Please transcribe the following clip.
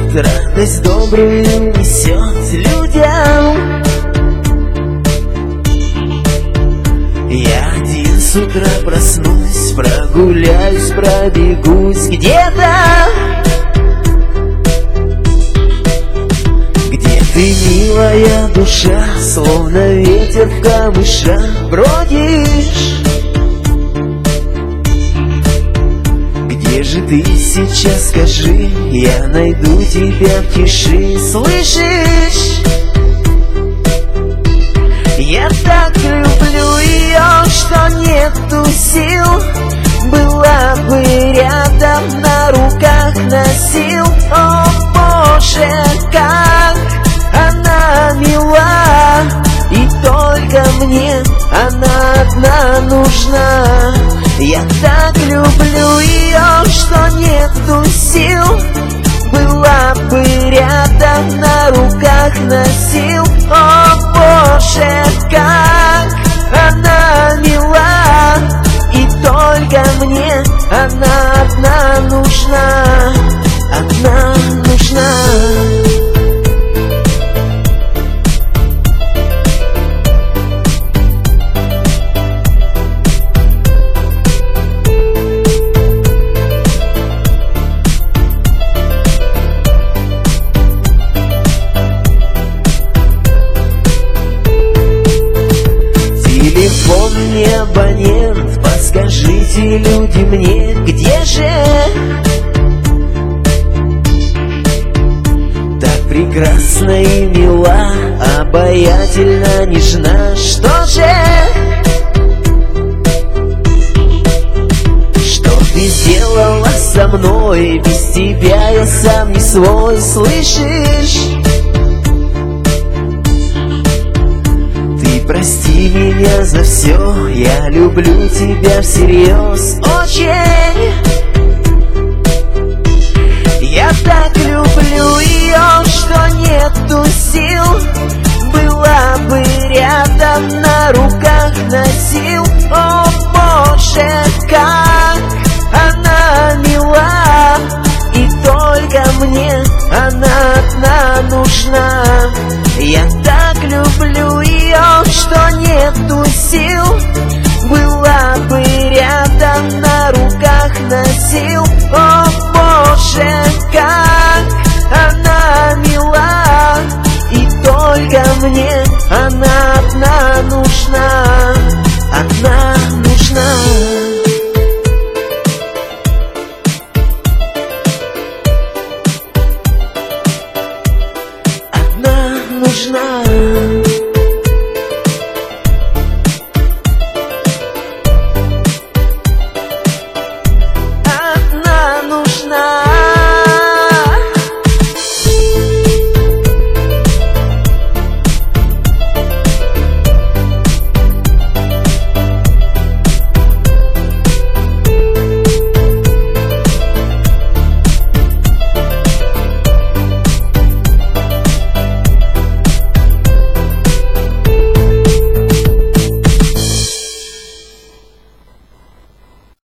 радость добрую несет людям. Я один с утра проснусь, прогуляюсь, пробегусь где-то, где ты, милая душа, словно ветер в камышах бродишь. Где же ты сейчас, скажи, я найду тебя в тиши, слышишь? Я так люблю ее, что нету сил, была бы рядом, на руках носил. О Боже, как она мила, и только мне она одна нужна. Я так люблю ее, что нету сил, была бы рядом, на руках носил. О Боже, как она мила, и только мне она одна нужна, одна нужна. Телефон не абонент, подскажите, люди, мне, где же? Так прекрасна и мила, обаятельна, нежна. Что же? Что ты сделала со мной? Без тебя я сам не свой, слышишь? Прости меня за все, я люблю тебя всерьез очень. Я так люблю ее, что нету сил, была бы рядом, на руках носил. О Боже, как она мила, и только мне она одна нужна. Я так люблю ее, что нету сил, была бы рядом, на руках носил. О Боже, как она мила, и только мне она одна нужна, одна нужна. Нужна.